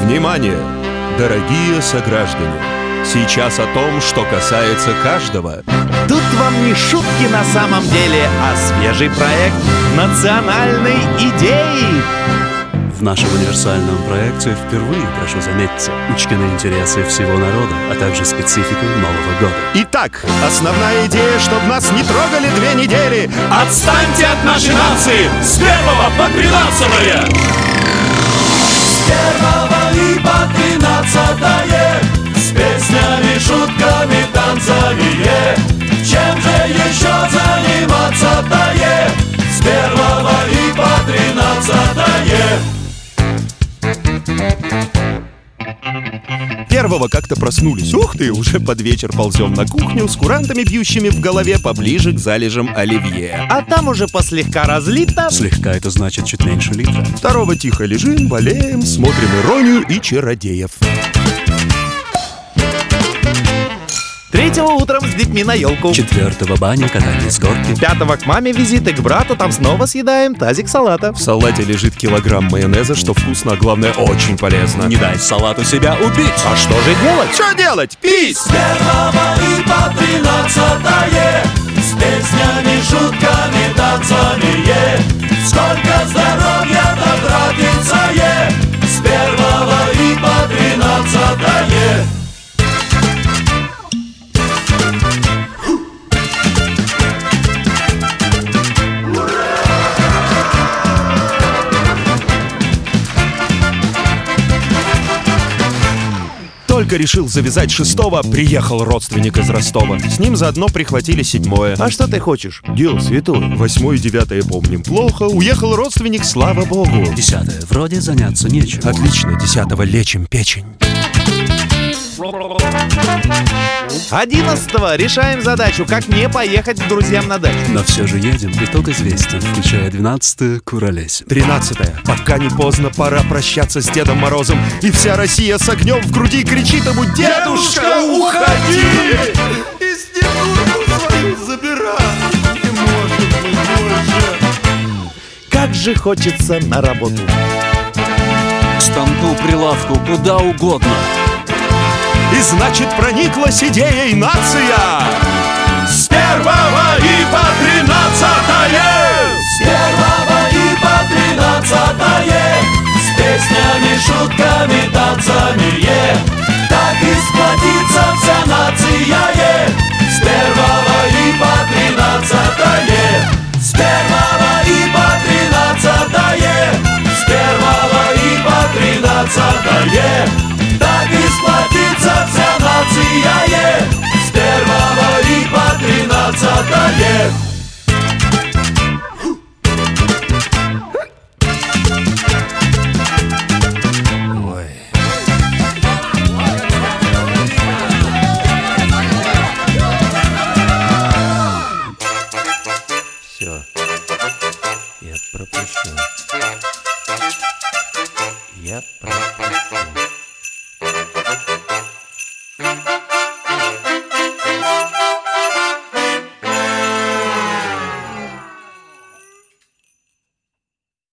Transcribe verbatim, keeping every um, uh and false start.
Внимание, дорогие сограждане! Сейчас о том, что касается каждого. Тут вам не шутки на самом деле, а свежий проект национальной идеи. В нашем универсальном проекте впервые, прошу заметить, учтены интересы всего народа, а также специфику Нового года. Итак, основная идея, чтобы нас не трогали две недели. Отстаньте от нашей нации с первого по тринадцатое! С первого и по тринадцатое, с песнями, шутками, танцами, е. Чем же еще заниматься-то, е? С первого и по тринадцатое. Первого как-то проснулись. Ух ты, уже под вечер ползем на кухню с курантами, бьющими в голове поближе к залежам оливье. А там уже послегка разлито. Слегка это значит чуть меньше литра. Второго тихо лежим, болеем, смотрим иронию и чародеев. Третьего утром с детьми на елку. Четвертого баня, катание с горки. Пятого к маме визит и к брату, там снова съедаем тазик салата. В салате лежит килограмм майонеза, что вкусно, а главное, очень полезно. Не дай салату себя убить. А что же делать? Что делать? Пись! С первого и по тринадцатое, с песнями, шутками, танцами, е. Сколько здоровья-то тратится, е. С первого и по тринадцатое. Только решил завязать шестого, приехал родственник из Ростова. С ним заодно прихватили седьмое. А что ты хочешь? Дело святое. Восьмое и девятое помним плохо. Уехал родственник, слава богу. Десятое. Вроде заняться нечем. Отлично, десятого лечим печень. Одиннадцатого решаем задачу, как не поехать к друзьям на дачу. Но все же едем, итог известен, включая двенадцатое, куролесим. Тринадцатое. Пока не поздно, пора прощаться с Дедом Морозом. И вся Россия с огнем в груди кричит ему: «Дедушка, уходи! И Снегурку свою забирай! Не может быть больше!» Как же хочется на работу. К станку, прилавку, куда угодно. И значит, прониклась идеей нация. С первого и по тринадцатое! С первого и по тринадцатое, с песнями, шутками, танцами, е. Так и с